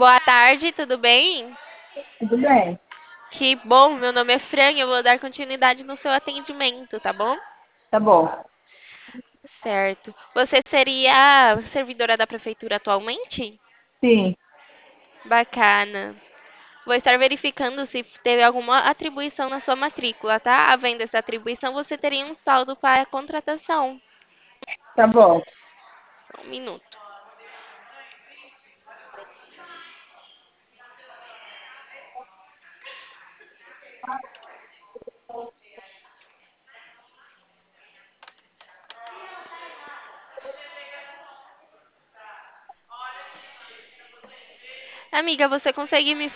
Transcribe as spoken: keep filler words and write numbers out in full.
Boa tarde, tudo bem? Tudo bem, Que bom, meu nome é Fran e eu vou dar continuidade no seu atendimento, tá bom? tá bom. Certo. Você seria servidora da prefeitura atualmente? Sim, Bacana. Vou estar verificando se teve alguma atribuição na sua matrícula, tá? Havendo essa atribuição, você teria um saldo para a contratação. tá bom. Só um minuto. Amiga, você consegue me